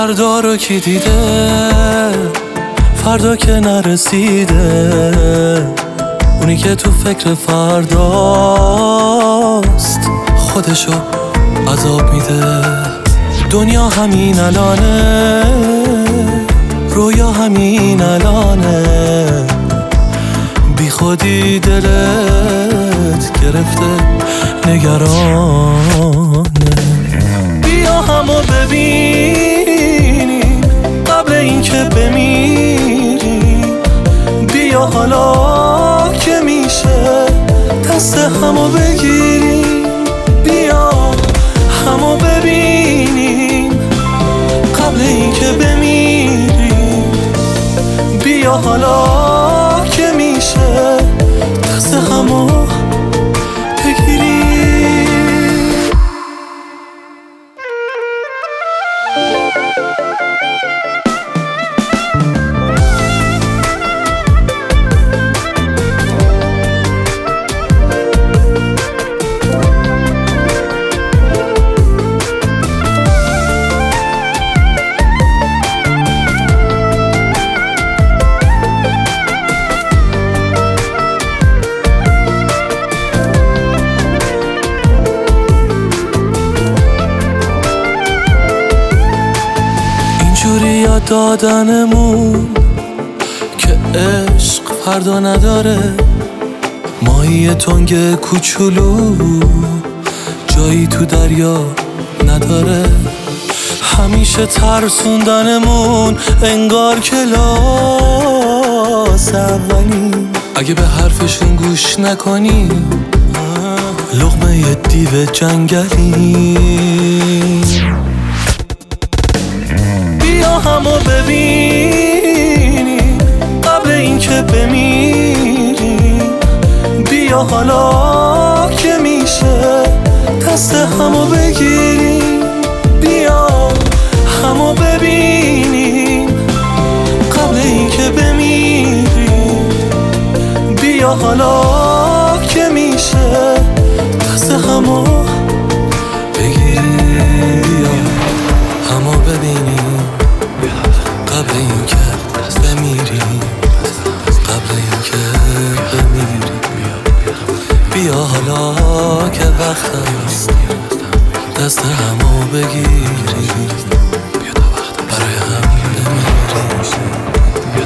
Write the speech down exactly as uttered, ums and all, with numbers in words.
فردا رو کی دیده، فردا که نرسیده، اونی که تو فکر فرداست خودشو عذاب میده. دنیا همین الانه، رویا همین الانه، بی خودی دلت گرفته نگرانه. بیا همو ببینیم قبل اینکه بمیریم، بیا حالا که میشه دست همو بگیریم، بیا همو ببینیم قبل اینکه بمیریم، بیا حالا که میشه دست همو بگیریم. اینجوری یاد دادنمون که عشق فردا نداره، ماهی تنگ کوچولو جایی تو دریا نداره. همیشه ترسوندنمون انگار کلاس اولی، اگه به حرفشون گوش نکنی لقمه یه دیو جنگلی. بیا همو ببینیم قبل اینکه بمیریم، بیا حالا که میشه دست همو بگیریم، بیا همو ببینیم قبل اینکه بمیریم، بیا حالا که میشه دست همو بگیریم، بیا همو ببینیم